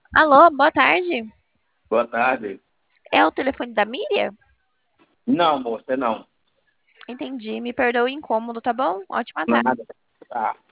Alô, boa tarde. Boa tarde. É o telefone da Miriam? Não, moça, não. Entendi. Me perdoe o incômodo, tá bom? Ótima tarde. Nada. Tá.